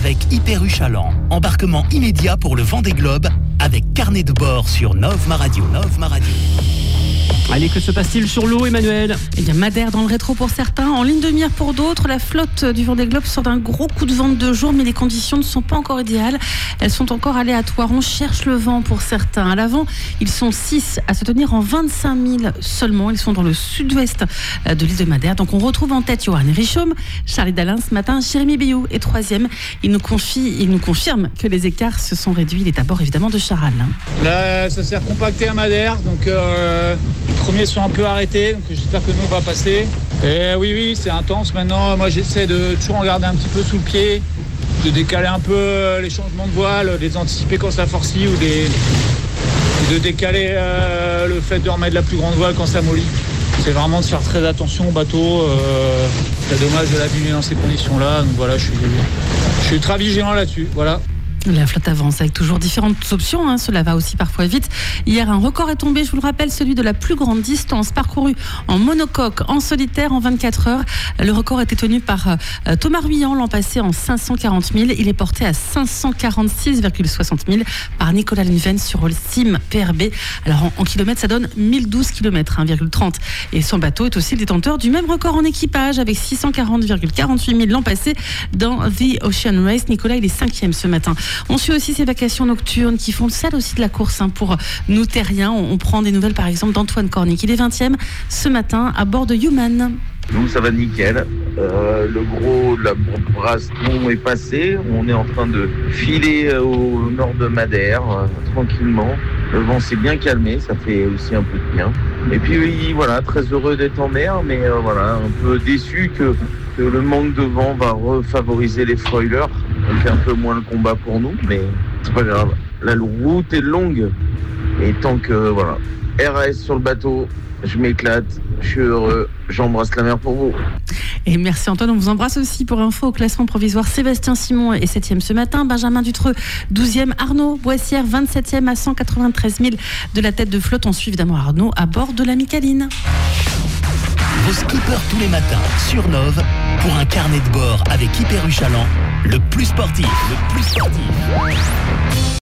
avec Hyper U Chaland. Embarquement immédiat pour le Vendée Globe avec carnet de bord sur Novma Radio. Allez, que se passe-t-il sur l'eau, Emmanuel ? Eh bien, Madère dans le rétro pour certains, en ligne de mire pour d'autres. La flotte du Vendée Globe sort d'un gros coup de vent de 2 jours, mais les conditions ne sont pas encore idéales. Elles sont encore aléatoires. On cherche le vent pour certains. À l'avant, ils sont 6 à se tenir en 25 000 seulement. Ils sont dans le sud-ouest de l'île de Madère. Donc, on retrouve en tête Johan Richaume, Charlie Dalin ce matin. Jérémy Bayou est 3e. Il nous confirme que les écarts se sont réduits. Il est à bord, évidemment, de Charal. Là, ça s'est recompacté à Madère. Donc, les premiers sont un peu arrêtés, donc j'espère que nous on va passer. Et oui, c'est intense maintenant. Moi j'essaie de toujours en garder un petit peu sous le pied, de décaler un peu les changements de voile, les anticiper quand ça forcit ou de décaler le fait de remettre la plus grande voile quand ça mollit. C'est vraiment de faire très attention au bateau. C'est dommage de l'abîmer dans ces conditions-là. Donc voilà, je suis très vigilant là-dessus. Voilà. La flotte avance avec toujours différentes options, Cela va aussi parfois vite. Hier, un record est tombé, je vous le rappelle, celui de la plus grande distance parcourue en monocoque, en solitaire, en 24 heures. Le record était tenu par Thomas Ruyant l'an passé en 540 000. Il est porté à 546,60 000 par Nicolas Lunven sur le Sim PRB. Alors en kilomètres, ça donne 1012 km, 1,30. Et son bateau est aussi le détenteur du même record en équipage avec 640,48 000 l'an passé dans The Ocean Race. Nicolas, il est 5e ce matin. On suit aussi ces vacations nocturnes qui font celle aussi de la course pour nous terriens. On prend des nouvelles par exemple d'Antoine Cornic. Il est 20e ce matin à bord de Human. Nous, ça va nickel. Le gros de la Braston est passé. On est en train de filer au nord de Madère, tranquillement. Le vent s'est bien calmé, ça fait aussi un peu de bien. Et puis oui, voilà, très heureux d'être en mer, mais voilà, un peu déçu que le manque de vent va refavoriser les foilers. Ça fait un peu moins le combat pour nous, mais c'est pas grave. La route est longue. Et tant que, voilà, RAS sur le bateau, je m'éclate, je suis heureux, j'embrasse la mer pour vous. Et merci Antoine, on vous embrasse aussi. Pour info, au classement provisoire, Sébastien Simon est 7e ce matin, Benjamin Dutreux 12e, Arnaud Boissière 27e à 193 000 de la tête de flotte. On suit évidemment Arnaud à bord de la Micaline. Vos skippers tous les matins sur Nov pour un carnet de bord avec Hyper U Chaland, le plus sportif.